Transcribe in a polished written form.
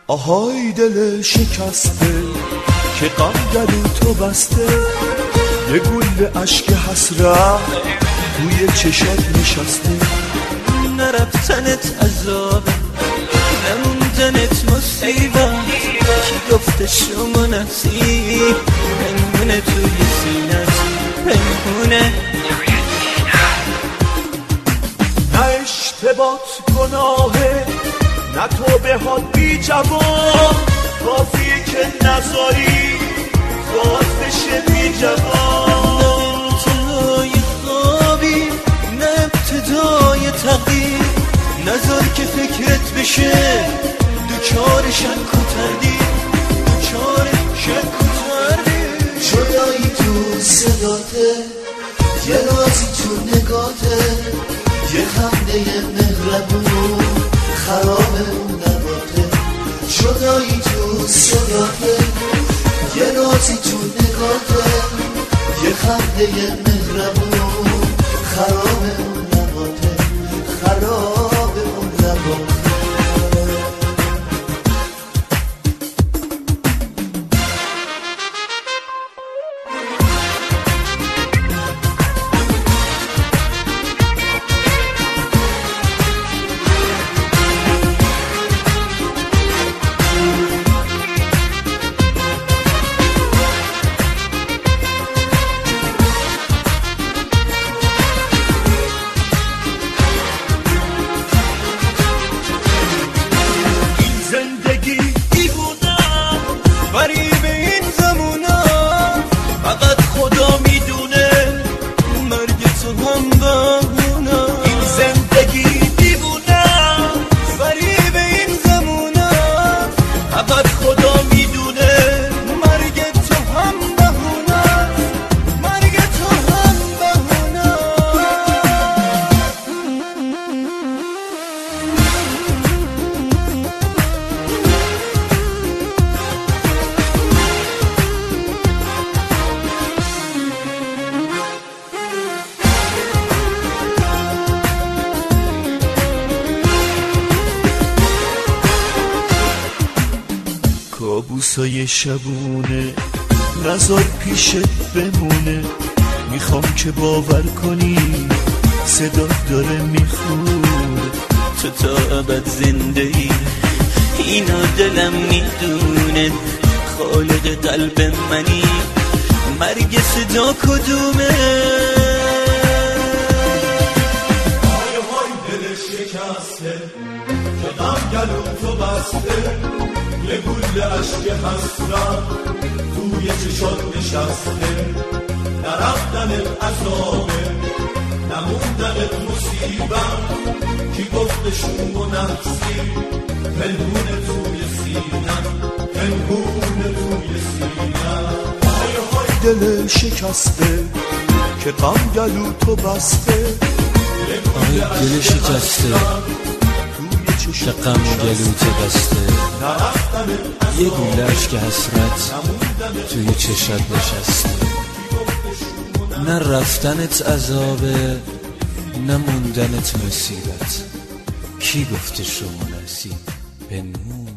آهای دل شکسته که غم گلو تو بسته، یه گل عشق حسرت توی چشات نشسته. نرفتنت عذابه، نموندنت مصیبت، کی گفته شما نصیب پنهونه توی سینت پنهونه. نه اشتباهت گناهه، نه تو به حال بی جوان، کافیه که نذاری باز بشه بی جوان. نه انتهای خوابی، نه ابتدای تقدیر، نذار که فکرت بشه دوچار شک و تردید، دوچار شک و تردید. جدایی تو صداته، یه رازی تو نگاته، یه خنده مهربون خراب اون نباته. جدایی تو صداته، یه رازی تو نگاته، یه خنده مهربون خراب اون نباته، خراب اون نباته. غریب این زمونا فقط خدا میدونه، مرگ تو هم بهونه. این زندگی دیوونه، غریب این زمونا فقط خدا میدونه، مرگ تو هم بهونه، مرگ تو هم بهونه. کابوسای شبونه نزار پیشت بمونه، میخوام که باور کنی صدا داره میخونه. تو تا ابد زنده ای، اینا دلم میدونه، خالق قلب منی، مرگ صدا کدومه. های های دل شکسته که غم گلو تو بسته، یه گل عشق حسرت توی چشات نشسته. نرفتنت عذابه، نموندنت مصیبت، کی گفته شوم و نفسی پنهونه توی سینم، پنهونه توی سینم. های های دل شکسته که غم گلو تو بسته، آی دل شکسته که غم گلو تو بسته، یه گوله عشق حسرت توی چشات نشسته. نه رفتنت عذابه، نه موندنت مصیبت، کی گفته شما نصیب پنهون